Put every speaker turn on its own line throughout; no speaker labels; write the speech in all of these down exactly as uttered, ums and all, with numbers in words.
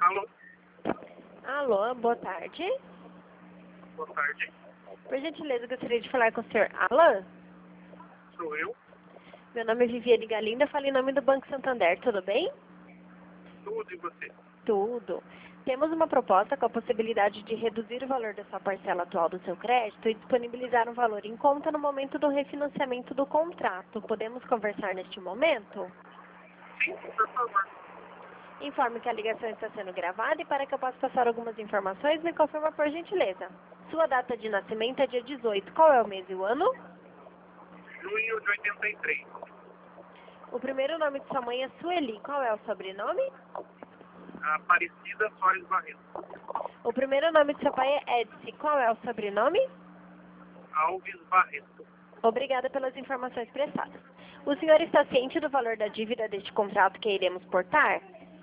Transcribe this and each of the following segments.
Alô,
Alô, boa tarde.
boa tarde.
Por gentileza, gostaria de falar com o senhor Alan.
Sou eu.
Meu nome é Viviane Galinda, falo em nome do Banco Santander, tudo bem?
Tudo e você?
Tudo. Temos uma proposta com a possibilidade de reduzir o valor da sua parcela atual do seu crédito e disponibilizar um valor em conta no momento do refinanciamento do contrato. Podemos conversar neste momento?
Sim, por favor.
Informe que a ligação está sendo gravada e para que eu possa passar algumas informações, me confirma por gentileza. Sua data de nascimento é dia dezoito. Qual é o mês e o ano?
Junho de oitenta e três.
O primeiro nome de sua mãe é Sueli. Qual é o sobrenome?
Aparecida Soares Barreto.
O primeiro nome de seu pai é Edson. Qual é o sobrenome?
Alves Barreto.
Obrigada pelas informações prestadas. O senhor está ciente do valor da dívida deste contrato que iremos portar?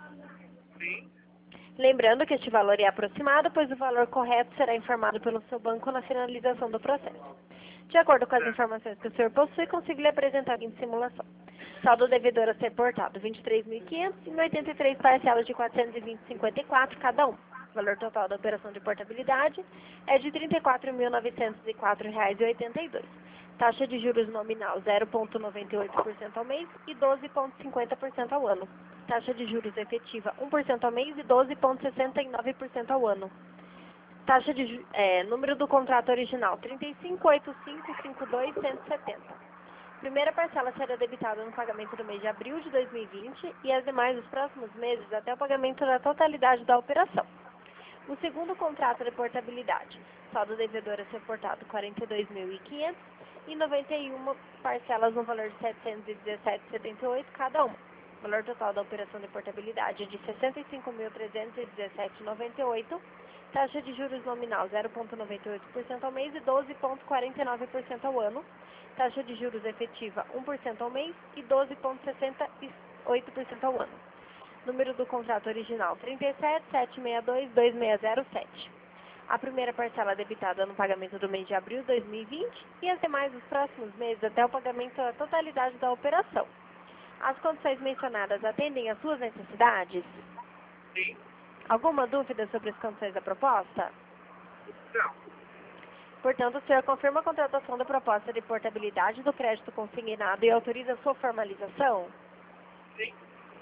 Sim,
Lembrando que este valor é aproximado, pois o valor correto será informado pelo seu banco na finalização do processo. De acordo com as
certo.
informações que o senhor possui, consigo lhe apresentar em simulação. Saldo devedor a ser portado, vinte e três mil e quinhentos em oitenta e três parcelas de quatrocentos e vinte vírgula cinquenta e quatro cada um. O valor total da operação de portabilidade é de trinta e quatro mil novecentos e quatro reais e oitenta e dois. Taxa de juros nominal zero vírgula noventa e oito por cento ao mês e doze vírgula cinquenta por cento ao ano. Taxa de juros efetiva um por cento ao mês e doze vírgula sessenta e nove por cento ao ano. Taxa de ju- é, número do contrato original trinta e cinco mil oitocentos e cinquenta e dois mil cento e setenta. Primeira parcela será debitada no pagamento do mês de abril de dois mil e vinte e as demais dos próximos meses até o pagamento da totalidade da operação. O segundo contrato de portabilidade, saldo devedor a ser portado quarenta e dois mil e quinhentos e noventa e uma parcelas no valor de setecentos e dezessete vírgula setenta e oito cada uma. O valor total da operação de portabilidade é de sessenta e cinco mil trezentos e dezessete vírgula noventa e oito, taxa de juros nominal zero vírgula noventa e oito por cento ao mês e doze vírgula quarenta e nove por cento ao ano, taxa de juros efetiva um por cento ao mês e doze vírgula sessenta e oito por cento ao ano. Número do contrato original trinta e sete mil setecentos e sessenta e dois mil duzentos e sete. A primeira parcela debitada no pagamento do mês de abril de dois mil e vinte e as demais dos próximos meses até o pagamento da totalidade da operação. As condições mencionadas atendem às suas necessidades?
Sim,
Alguma dúvida sobre as condições da proposta?
não.
Portanto, o senhor confirma a contratação da proposta de portabilidade do crédito consignado e autoriza a sua formalização?
Sim,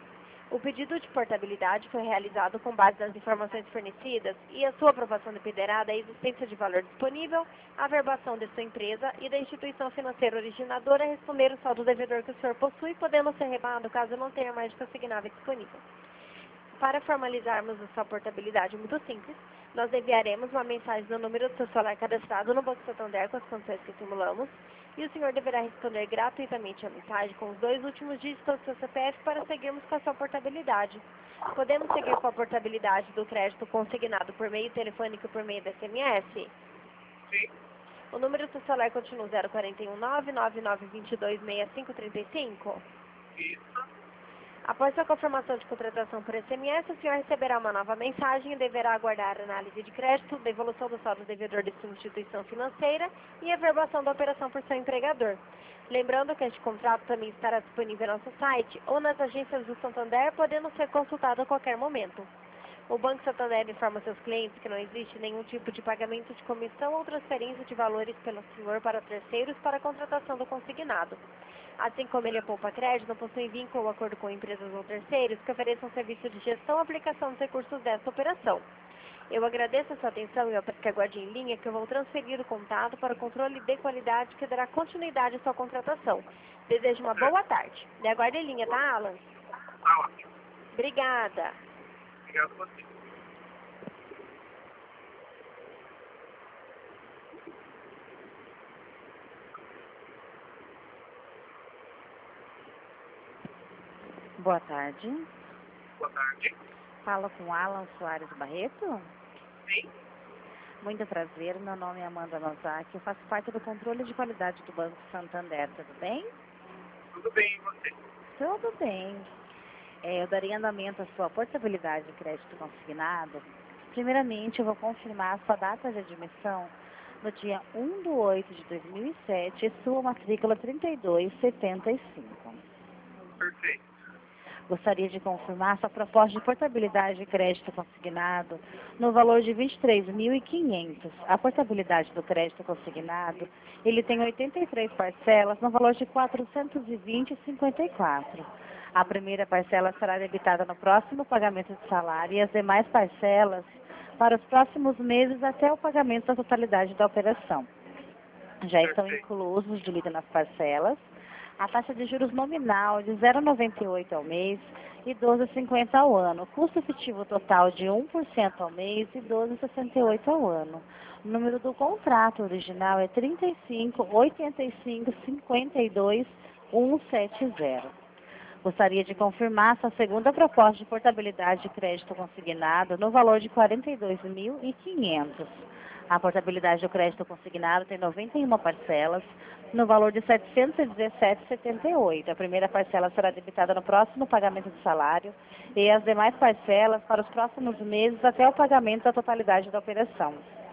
O pedido de portabilidade foi realizado com base nas informações fornecidas e a sua aprovação dependerá da existência de valor disponível, a averbação de sua empresa e da instituição financeira originadora a responder o saldo devedor que o senhor possui, podendo ser rebado caso não tenha mais de consignável disponível. Para formalizarmos a sua portabilidade muito simples, nós enviaremos uma mensagem no número do seu celular cadastrado no Banco Santander com as condições que simulamos e o senhor deverá responder gratuitamente a mensagem com os dois últimos dígitos do seu C P F para seguirmos com a sua portabilidade. Podemos seguir com a portabilidade do crédito consignado por meio telefônico e por meio do S M S?
sim,
O número do seu celular continua zero quatro um nove, nove nove dois dois, seis cinco três cinco?
isso.
Após sua confirmação de contratação por S M S, o senhor receberá uma nova mensagem e deverá aguardar a análise de crédito, devolução do saldo devedor de sua instituição financeira e a averbação da operação por seu empregador. Lembrando que este contrato também estará disponível no nosso site ou nas agências do Santander, podendo ser consultado a qualquer momento. O Banco Santander informa seus clientes que não existe nenhum tipo de pagamento de comissão ou transferência de valores pelo senhor para terceiros para a contratação do consignado. Assim como ele é poupa crédito, não possui vínculo ou acordo com empresas ou terceiros que ofereçam serviço de gestão ou aplicação dos recursos desta operação. Eu agradeço a sua atenção e eu peço que aguarde em linha que eu vou transferir o contato para o controle de qualidade que dará continuidade à sua contratação. Desejo uma boa tarde. Me aguarde em linha, tá, Alan?
Tá ótimo.
Obrigada.
Obrigado a você.
Boa tarde.
Boa tarde.
Falo com Alan Soares Barreto.
Sim,
Muito prazer, meu nome é Amanda Nozaki, eu faço parte do controle de qualidade do Banco Santander, tudo bem?
tudo bem e você?
Tudo bem. É, eu daria andamento à sua portabilidade de crédito consignado. Primeiramente, eu vou confirmar a sua data de admissão no dia um de oito de dois mil e sete e sua matrícula trinta e dois setenta e cinco.
Perfeito.
Gostaria de confirmar sua proposta de portabilidade de crédito consignado no valor de vinte e três mil e quinhentos. A portabilidade do crédito consignado, ele tem oitenta e três parcelas no valor de quatrocentos e vinte vírgula cinquenta e quatro. A primeira parcela será debitada no próximo pagamento de salário e as demais parcelas para os próximos meses até o pagamento da totalidade da operação. Já estão
Perfeito.
inclusos, dividido nas parcelas, a taxa de juros nominal de zero vírgula noventa e oito ao mês e doze vírgula cinquenta ao ano. Custo efetivo total de um por cento ao mês e doze vírgula sessenta e oito ao ano. O número do contrato original é trinta e cinco, oitenta e cinco, cinquenta e dois, cento e setenta. Gostaria de confirmar sua segunda proposta de portabilidade de crédito consignado no valor de quarenta e dois mil e quinhentos. A portabilidade do crédito consignado tem noventa e uma parcelas, no valor de setecentos e dezessete vírgula setenta e oito. A primeira parcela será debitada no próximo pagamento do salário e as demais parcelas para os próximos meses até o pagamento da totalidade da operação.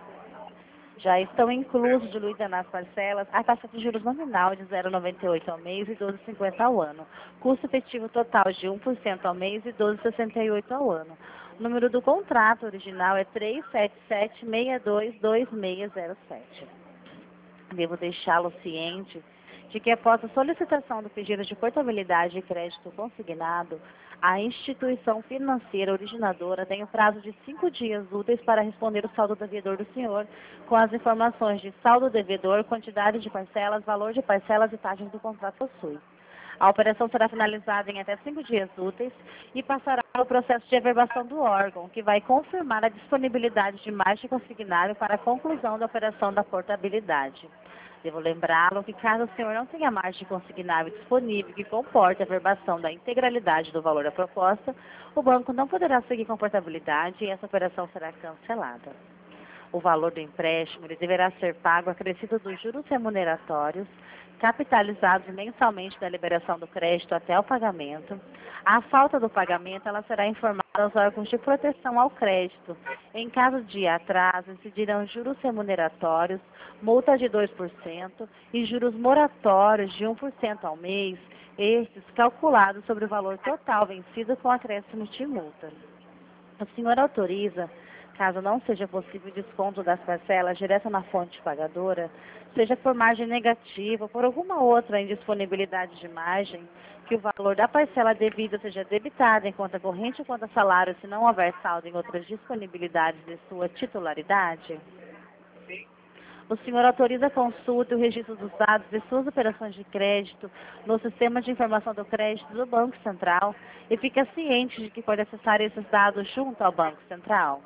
Já estão inclusos, diluída nas parcelas, a taxa de juros nominal de zero vírgula noventa e oito ao mês e doze vírgula cinquenta ao ano. Custo efetivo total de um por cento ao mês e doze vírgula sessenta e oito ao ano. O número do contrato original é três sete sete, seis dois dois seis zero sete. Devo deixá-lo ciente de que após a solicitação do pedido de portabilidade de crédito consignado, a instituição financeira originadora tem o prazo de cinco dias úteis para responder o saldo devedor do senhor com as informações de saldo devedor, quantidade de parcelas, valor de parcelas e taxas do contrato possui. A operação será finalizada em até cinco dias úteis e passará ao processo de averbação do órgão, que vai confirmar a disponibilidade de margem consignável para a conclusão da operação da portabilidade. Devo lembrá-lo que caso o senhor não tenha margem consignável disponível que comporte a averbação da integralidade do valor da proposta, o banco não poderá seguir com a portabilidade e essa operação será cancelada. O valor do empréstimo ele deverá ser pago acrescido dos juros remuneratórios, capitalizados mensalmente da liberação do crédito até o pagamento. A falta do pagamento ela será informada aos órgãos de proteção ao crédito. Em caso de atraso, incidirão juros remuneratórios, multa de dois por cento e juros moratórios de um por cento ao mês, estes calculados sobre o valor total vencido com acréscimo de multa. O senhor autoriza, caso não seja possível o desconto das parcelas direto na fonte pagadora, seja por margem negativa ou por alguma outra indisponibilidade de margem, que o valor da parcela devida seja debitado em conta corrente ou conta salário, se não houver saldo em outras disponibilidades de sua titularidade?
Sim.
O senhor autoriza a consulta e o registro dos dados de suas operações de crédito no Sistema de Informação do Crédito do Banco Central e fica ciente de que pode acessar esses dados junto ao Banco Central?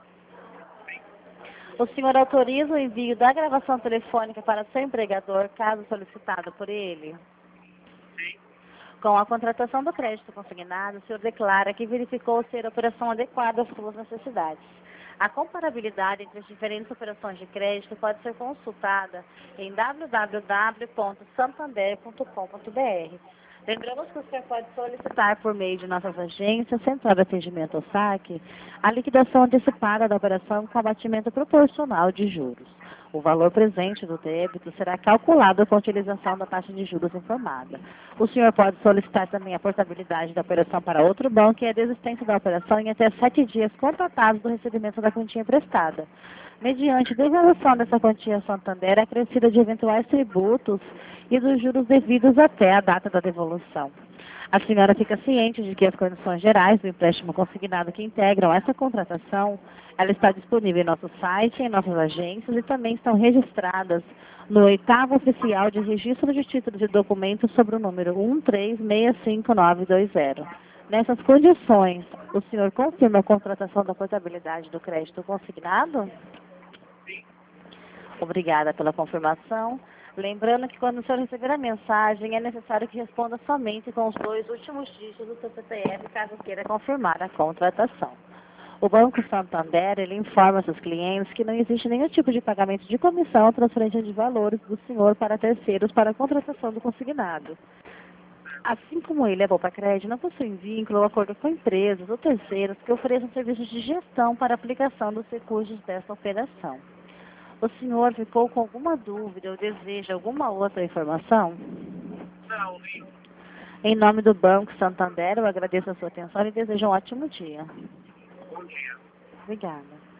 O senhor autoriza o envio da gravação telefônica para seu empregador, caso solicitado por ele?
Sim.
Com a contratação do crédito consignado, o senhor declara que verificou ser a operação adequada às suas necessidades. A comparabilidade entre as diferentes operações de crédito pode ser consultada em w w w ponto santander ponto com ponto b r. Lembramos que o senhor pode solicitar por meio de nossas agências, Central de Atendimento ao Saque, a liquidação antecipada da operação com abatimento proporcional de juros. O valor presente do débito será calculado com a utilização da taxa de juros informada. O senhor pode solicitar também a portabilidade da operação para outro banco e a desistência da operação em até sete dias contratados do recebimento da quantia prestada. Mediante devolução dessa quantia Santander acrescida de eventuais tributos e dos juros devidos até a data da devolução. A senhora fica ciente de que as condições gerais do empréstimo consignado que integram essa contratação, ela está disponível em nosso site, em nossas agências e também estão registradas no oitavo oficial de registro de títulos e documentos sobre o número um três seis cinco nove dois zero. Nessas condições, o senhor confirma a contratação da portabilidade do crédito consignado?
Sim.
Obrigada pela confirmação. Lembrando que quando o senhor receber a mensagem, é necessário que responda somente com os dois últimos dígitos do seu C P F, caso queira confirmar a contratação. O Banco Santander, ele informa seus clientes que não existe nenhum tipo de pagamento de comissão ou transferência de valores do senhor para terceiros para a contratação do consignado. Assim como ele é Poupa Crédito, não possui vínculo ou acordo com empresas ou terceiros que ofereçam serviços de gestão para aplicação dos recursos dessa operação. O senhor ficou com alguma dúvida ou deseja alguma outra informação?
Não, nem.
Em nome do Banco Santander, eu agradeço a sua atenção e desejo um ótimo dia.
Bom dia.
Obrigada.